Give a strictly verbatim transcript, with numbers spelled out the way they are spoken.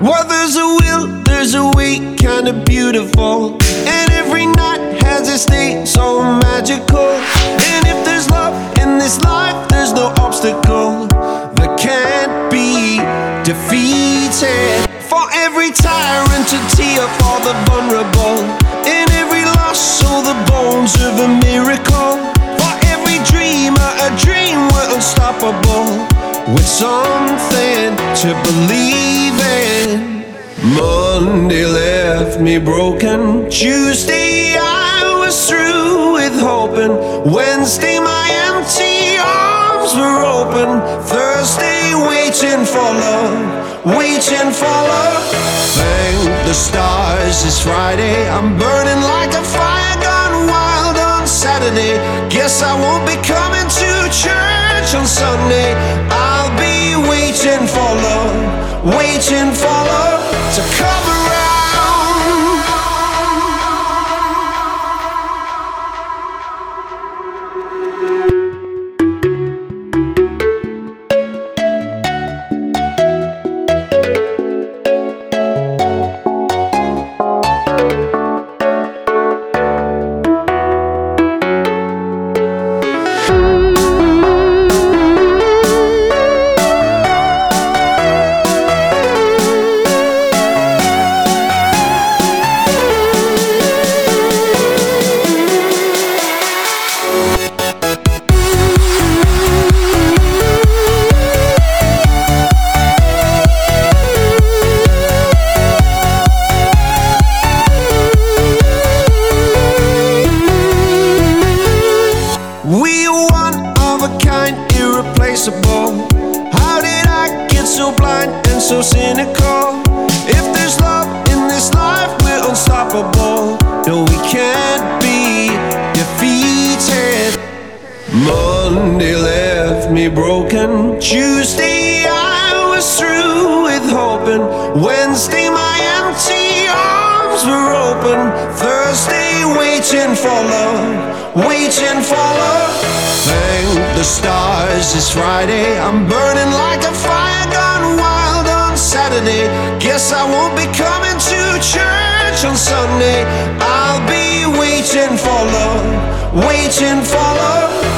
Well, there's a will, there's a way, kinda beautiful. And every night has its day, so magical. And if there's love in this life, there's no obstacle that can't be defeated. For every tyrant to tear for the vulnerable. In every loss, so the bones of a miracle. For every dreamer, a dream we're unstoppable. With something to believe in. Monday left me broken. Tuesday I was through with hoping. Wednesday my empty arms were open. Thursday waiting for love, waiting for love. Thank the stars it's Friday. I'm burning like a fire gone wild on Saturday. Guess I won't be coming to church on Sunday. I'll be waiting for love, waiting for love to come around. We are one of a kind, irreplaceable. How did I get so blind and so cynical? If there's love in this life, we're unstoppable. No, we can't be defeated. Monday left me broken. Tuesday I was through with hoping. Wednesday my empty arms were open. Thursday waiting for love, waiting for love. Thank the stars it's Friday. I'm burning like a fire gone wild on Saturday. Guess I won't be coming to church on Sunday. I'll be waiting for love, waiting for love